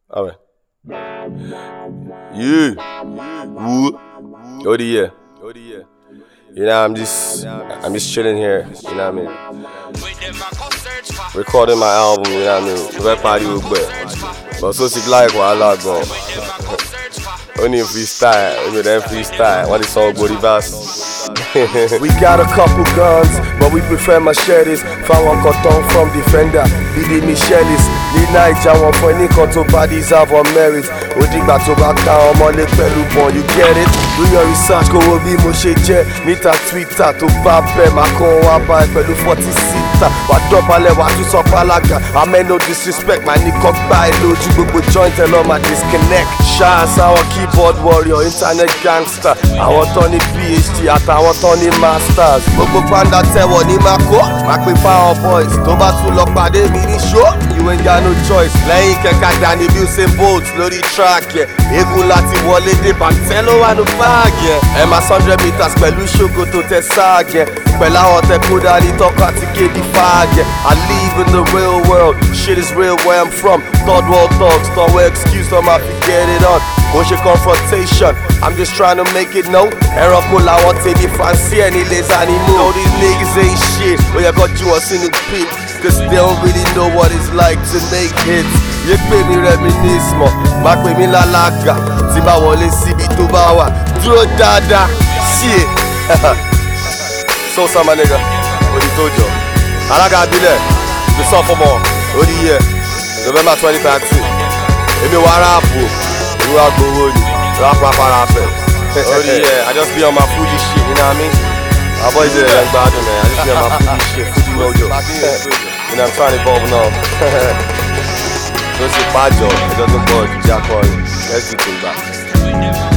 Alright. Yeah. Woo. Oh, yeah. You know, I'm just chilling here. You know what I mean? Recording my album. You know what I mean? Rap party with but so sick like what I go. Only freestyle. Only them freestyle. What is all body verse? We got a couple guns, but we prefer machetes. Found one cotton from Defender, BD Michelis. Nina Ijawan for any control bodies have on merit. Odigba to back down, money pẹ̀lú pon, you get it? Do your research, go wo bí mo ṣe jẹ́. Níta Twitter tó bá bẹ̀ máa kọ́ wá bá ẹ pẹ̀lú 40 seater. Wà dọ̀bálẹ̀ wà tún sọ pálága. Amen no disrespect, my nìkan gbá ẹ lójú gbogbo joint ẹ lọ́ máa disconnect. Ṣáàṣì àwọn keyboard warrior, internet gangster. Àwọn tán ní PhD àtàwọn tán ní masters. Gbogbo panda tẹ̀wọ̀ ní máa kó. Máa pe power boys tó bá tún lọ pàdé mi ní show. You ain't got no choice. Lẹ́yìn kẹ̀kẹ́ dání bí Usain Bolt lórí track yẹn. Eégún láti wọlé dé bàtẹ́ ló wà ní báàgì yẹn. Ẹ máa 100 meters pẹ̀lú ṣòkòtò tẹ sáàgì yẹn. Pẹ̀lú àwọn tẹ kó dání tọ́kọ àti kéde fàájì yẹn. I live in the real world. Shit is real where I'm from. Third world thugs, don't wear excuse, don't have to get it on. Kò ṣe confrontation, I'm just trying to make it known. Ẹranko làwọn tèmi fancy ẹni less animal. All these niggas ain't shit, ó yẹ kó ju us in the pit. Cause they don't really know what it's like to make hits. Yé pè mí reminisce mọ̀, má pè mí lálága. Tí bá wọlé síbi tó bá wà, dúró dáadáa, shit. So sama nigga, odi tó jọ. Alága abilẹ̀, the sophomore, odi yẹ, November 2013. Èmi wá ráàpù, ìwé agbowó ni, rap rapper. Odi yẹ, I just be on my Fuji shit, you know what I mean? My boys there like gbadun man, I just be on my Fuji shit, Fuji mojo. You know I'm trying to evolve now. Don't say bad job, it doesn't bug, Jack Horn. Let's get it back.